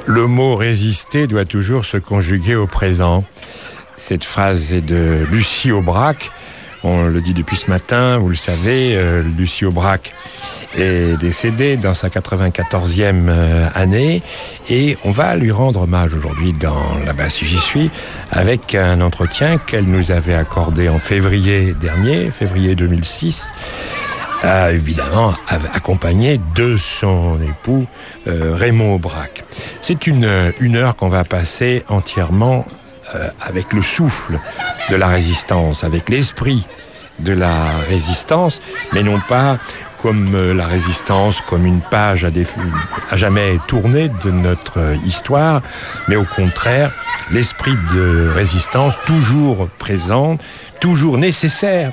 Le mot résister doit toujours se conjuguer au présent. Cette phrase est de Lucie Aubrac. On le dit depuis ce matin, vous le savez, Lucie Aubrac est décédée dans sa 94e année et on va lui rendre hommage aujourd'hui dans La Basse J'y suis avec un entretien qu'elle nous avait accordé en février dernier, février 2006. Évidemment accompagné de son époux Raymond Aubrac. C'est une heure qu'on va passer entièrement avec le souffle de la résistance, avec l'esprit de la résistance, mais non pas comme la résistance, comme une page à jamais tournée de notre histoire, mais au contraire, l'esprit de résistance toujours présent, toujours nécessaire,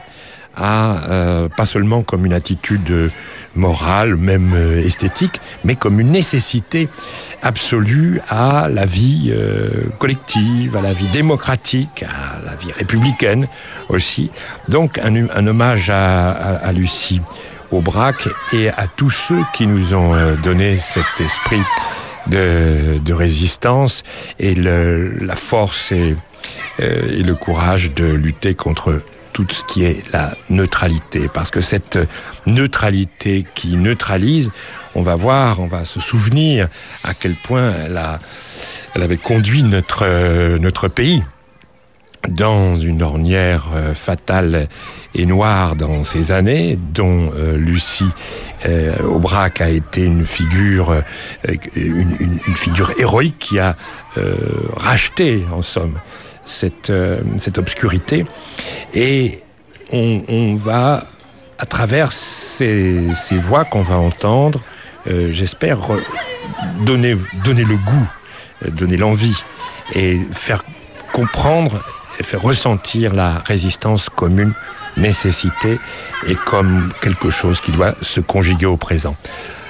pas seulement comme une attitude morale, même esthétique, mais comme une nécessité absolue à la vie collective, à la vie démocratique, à la vie républicaine aussi. Donc un hommage à Lucie Aubrac et à tous ceux qui nous ont donné cet esprit de résistance et la force et le courage de lutter contre tout ce qui est la neutralité. Parce que cette neutralité qui neutralise, on va se souvenir à quel point elle avait conduit notre pays dans une ornière fatale et noire dans ces années, dont Lucie Aubrac a été une figure héroïque qui a racheté, en somme, cette obscurité. Et on va, à travers ces voix qu'on va entendre, j'espère donner le goût, donner l'envie et faire comprendre et faire ressentir la résistance comme une nécessité et comme quelque chose qui doit se conjuguer au présent.